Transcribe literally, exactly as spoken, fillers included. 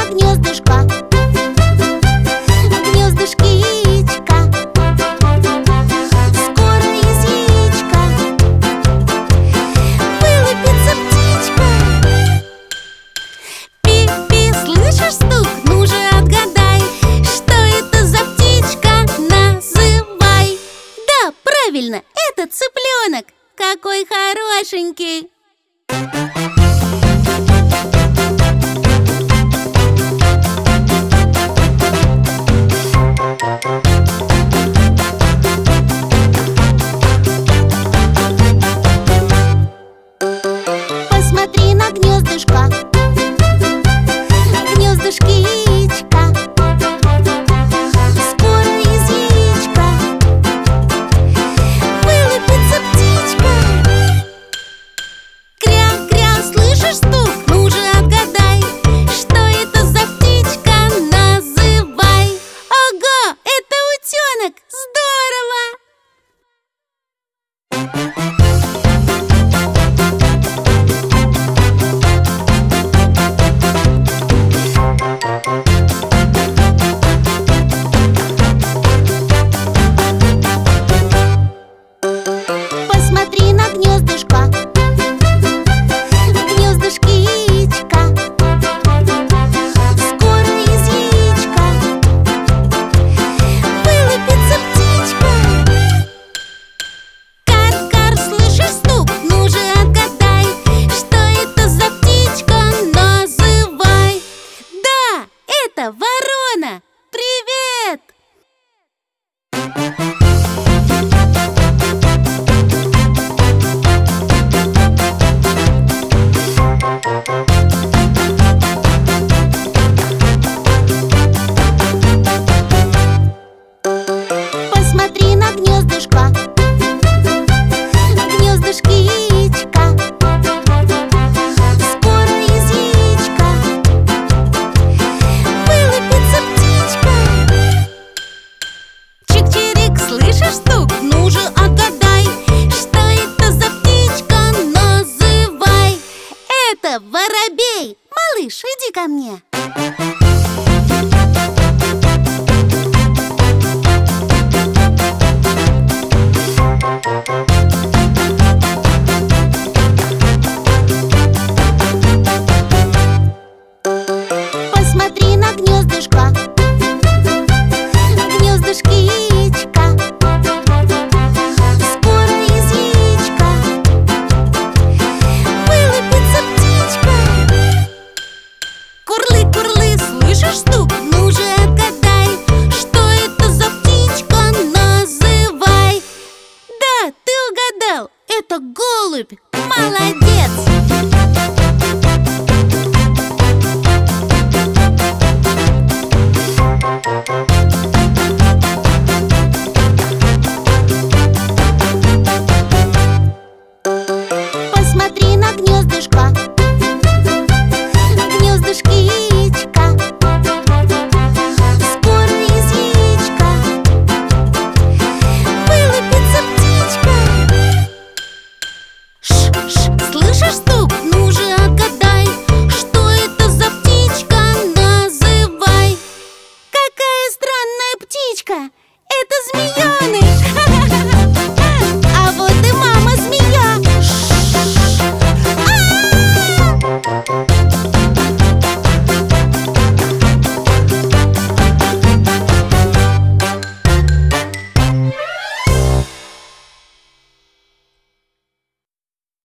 гнездышко, в гнездышке яичко. Скоро из яичка вылупится птичка. Пи-пи, слышишь стук? Ну же отгадай, что это за птичка? Называй. Да, правильно, это цыпленок. Какой хорошенький! Посмотри на гнездышко, в гнездышке яичко. Скоро из яичка вылупится птичка. Кря-кря, слышишь стук? Ну же отгадай, что это за птичка? Называй. Ого, это утенок! Здорово! Посмотри на гнездышко, в гнездышке яичко. Скоро из яичка вылупится птичка. Кар-кар, слышишь стук? Ну же отгадай, что это за птичка? Называй. Да, это ворона. Привет! Посмотри на гнездышко, в гнездышке яичко. Скоро из яичка вылупится птичка. Чик-чирик, слышишь стук? Ну же отгадай, что это за птичка? Называй. Это воробей. Малыш, иди ко мне. Посмотри на гнездышко, в гнездышке яичко. Скоро из яичка вылупится птичка. Курлы-курлы, слышишь стук? Ну же отгадай, что это за птичка? Называй. Да, ты угадал, это голубь. Молодец!